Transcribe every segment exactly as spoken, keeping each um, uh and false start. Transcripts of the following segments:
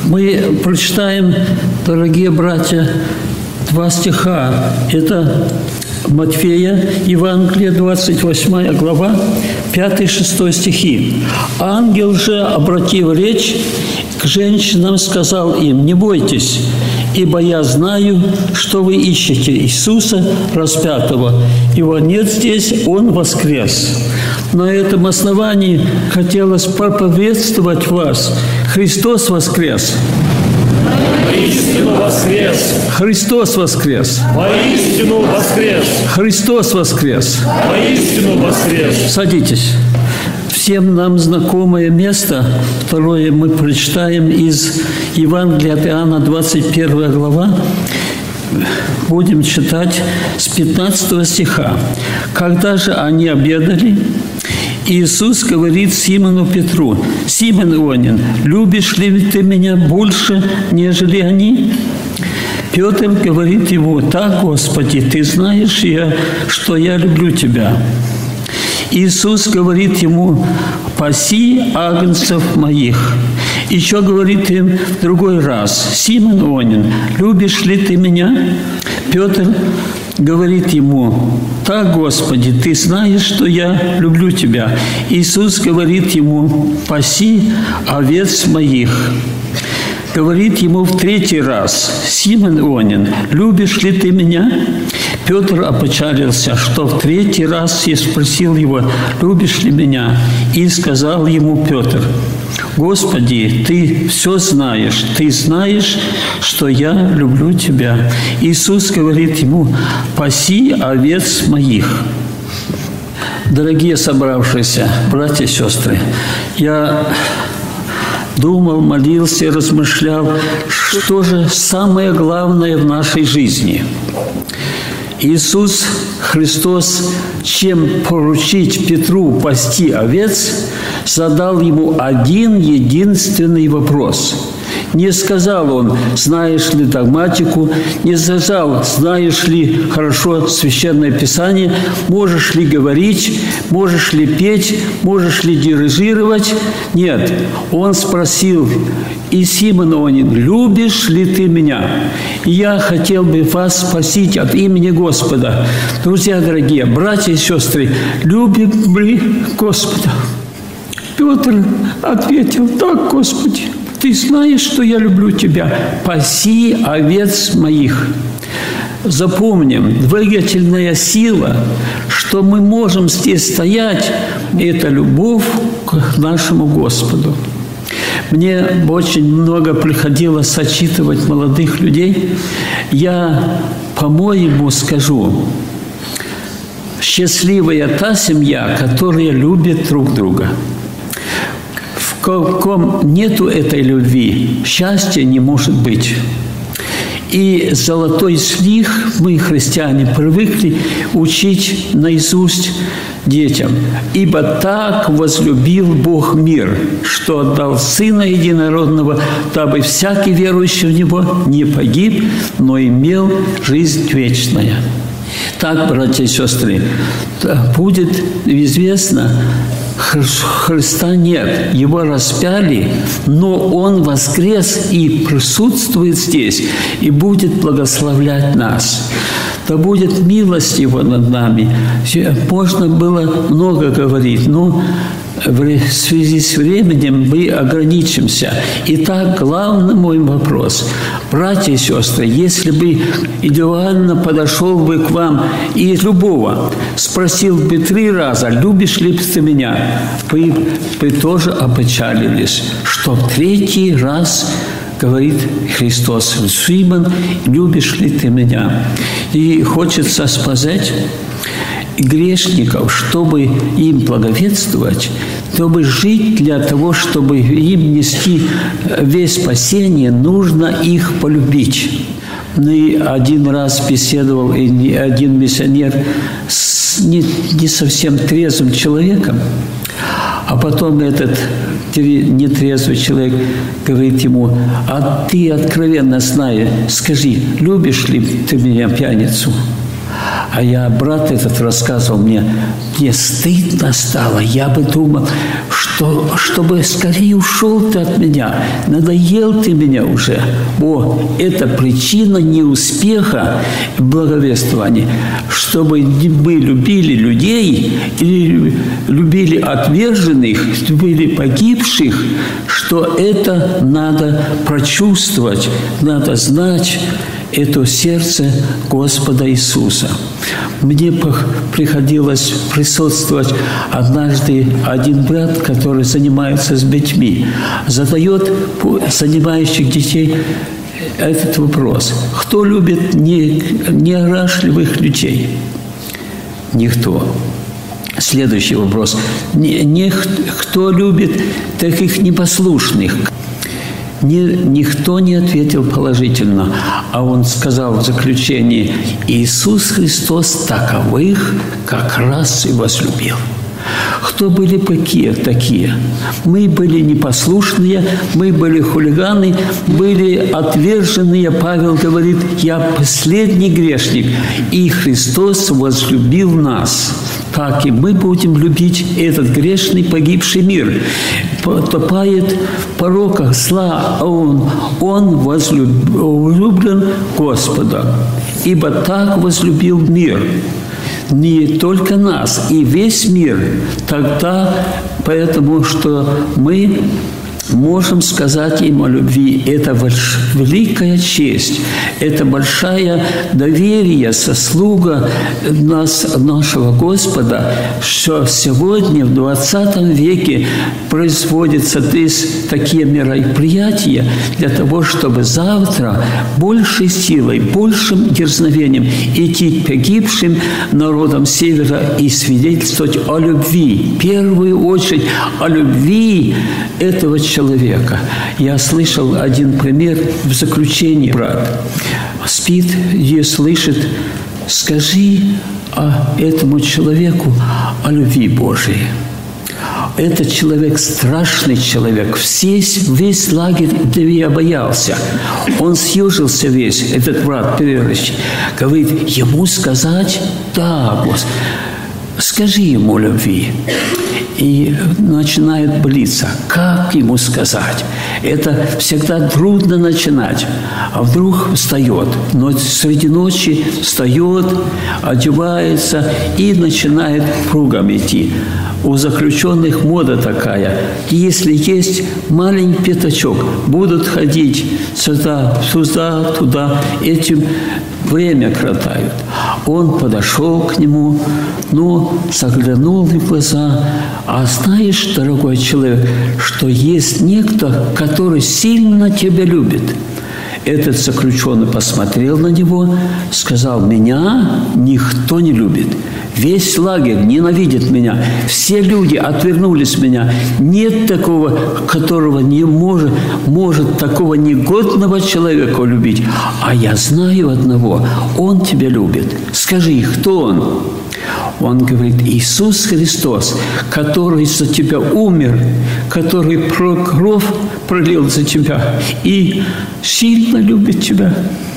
Мы прочитаем, дорогие братья, два стиха. Это Матфея, Евангелие, двадцать восьмая глава, пятый-шестой стихи. «Ангел же, обратив речь к женщинам, сказал им: не бойтесь, ибо я знаю, что вы ищете Иисуса распятого. Его нет здесь, Он воскрес». На этом основании хотелось проповедовать вас. Христос воскрес! Воистину воскрес! Христос воскрес! Воистину воскрес! Христос воскрес! Воистину воскрес! Садитесь. Всем нам знакомое место, второе мы прочитаем из Евангелия от Иоанна, двадцать первая глава. Будем читать с пятнадцатого стиха. «Когда же они обедали, Иисус говорит Симону Петру: Симон Ионин, любишь ли ты меня больше, нежели они? Петр говорит ему: так, Господи, ты знаешь, я, что я люблю тебя. Иисус говорит ему: паси агнцев моих. Еще говорит им в другой раз: Симон Ионин, любишь ли ты меня? Петр говорит ему: так, Господи, ты знаешь, что я люблю тебя. Иисус говорит ему: паси овец моих. Говорит ему в третий раз: Симон Ионин, любишь ли ты меня? Петр опечалился, что в третий раз я спросил его: любишь ли меня? И сказал ему Петр: Господи, ты все знаешь, ты знаешь, что я люблю тебя. Иисус говорит ему: паси овец моих. Дорогие собравшиеся, братья и сестры, я думал, молился, размышлял, что же самое главное в нашей жизни. Иисус Христос, чем поручить Петру пасти овец, задал ему один единственный вопрос. Не сказал он: знаешь ли догматику, не сказал: знаешь ли хорошо Священное Писание, можешь ли говорить, можешь ли петь, можешь ли дирижировать. Нет, он спросил: и Симон Ионин, любишь ли ты меня? И я хотел бы вас спросить от имени Господа. Друзья дорогие, братья и сестры, любим ли Господа? Петр ответил: так, Господи, ты знаешь, что я люблю тебя. Паси овец моих. Запомним, двигательная сила, что мы можем здесь стоять, это любовь к нашему Господу. Мне очень много приходилось сочитывать молодых людей. Я, по-моему, скажу, счастливая та семья, которая любит друг друга. В ком нету этой любви, счастья не может быть. И золотой слих мы, христиане, привыкли учить наизусть детям. «Ибо так возлюбил Бог мир, что отдал Сына Единородного, дабы всякий верующий в Него не погиб, но имел жизнь вечная». Так, братья и сестры, будет известно, Христа нет, Его распяли, но Он воскрес и присутствует здесь, и будет благословлять нас. Да будет милость Его над нами. Можно было много говорить, но в связи с временем мы ограничимся. Итак, главный мой вопрос. Братья и сестры, если бы индивидуально подошел бы к вам и любого спросил бы три раза: любишь ли ты меня, вы бы тоже опечалились, что в третий раз говорит Христос: Симон, любишь ли ты меня? И хочется сказать грешников, чтобы им благовествовать, чтобы жить для того, чтобы им нести весь спасение, нужно их полюбить. И один раз беседовал и один миссионер с не, не совсем трезвым человеком, а потом этот нетрезвый человек говорит ему: а ты, откровенно зная, скажи, любишь ли ты меня, пьяницу? А я, брат этот рассказывал мне, мне стыдно стало. Я бы думал, что, чтобы скорее ушел ты от меня. Надоел ты меня уже. О, это причина неуспеха в благовествовании. Чтобы мы любили людей, или любили отверженных, любили погибших, что это надо прочувствовать, надо знать, это сердце Господа Иисуса. Мне приходилось присутствовать однажды один брат, который занимается с детьми, задает занимающих детей этот вопрос. Кто любит неорашливых людей? Никто. Следующий вопрос. Не, не, кто любит таких непослушных? Ни, никто не ответил положительно, а он сказал в заключении: Иисус Христос таковых как раз и возлюбил. Кто были такие? такие? Мы были непослушные, мы были хулиганы, были отверженные. Павел говорит: я последний грешник, и Христос возлюбил нас. Так и мы будем любить этот грешный погибший мир. Потопает в пороках зла, а он, он возлюблен Господа. Ибо так возлюбил мир. Не только нас, и весь мир. Тогда, поэтому что мы можем сказать им о любви. Это великая честь, это большая доверие, заслуга нас, нашего Господа, что сегодня, в двадцатом веке, производятся такие мероприятия для того, чтобы завтра большей силой, большим дерзновением идти к погибшим народам Севера и свидетельствовать о любви. В первую очередь о любви этого человека. человека. Я слышал один пример в заключении. Брат спит и слышит: скажи о этому человеку о любви Божией. Этот человек страшный человек. Весь, весь лагерь я боялся. Он съежился весь, этот брат верующий. Говорит, ему сказать: да, Господи, скажи ему о любви. И начинает болеться. Как ему сказать? Это всегда трудно начинать. А вдруг встает. Но среди ночи встает, одевается и начинает кругом идти. У заключенных мода такая. Если есть маленький пятачок, будут ходить сюда, сюда, туда. Этим время кратают. Он подошел к нему, но заглянул в глаза. А знаешь, дорогой человек, что есть некто, который сильно тебя любит. Этот заключенный посмотрел на него, сказал: меня никто не любит. Весь лагерь ненавидит меня. Все люди отвернулись от меня. Нет такого, которого не может, может такого негодного человека любить. А я знаю одного. Он тебя любит. Скажи, кто он? Он говорит: Иисус Христос, который за тебя умер, который кровь пролил за тебя и сильно любит тебя.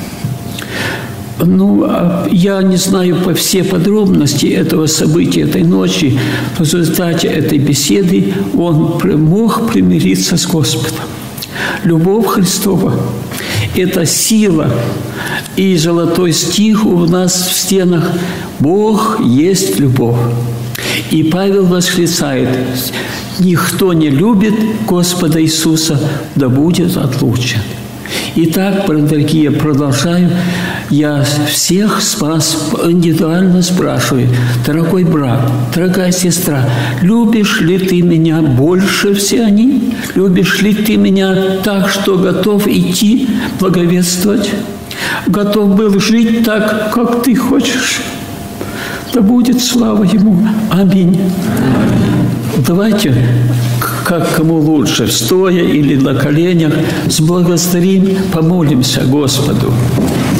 Ну, я не знаю по все подробности этого события, этой ночи. В результате этой беседы он мог примириться с Господом. Любовь Христова – это сила. И золотой стих у нас в стенах: Бог есть любовь. И Павел восклицает: никто не любит Господа Иисуса, да будет отлучен. Итак, дорогие, продолжаю. Я всех вас индивидуально спрашиваю: дорогой брат, дорогая сестра, любишь ли ты меня больше все они? Любишь ли ты меня так, что готов идти благовествовать? Готов был жить так, как ты хочешь? Да будет слава Ему. Аминь. Давайте, как кому лучше, стоя или на коленях, с благодарим, помолимся Господу.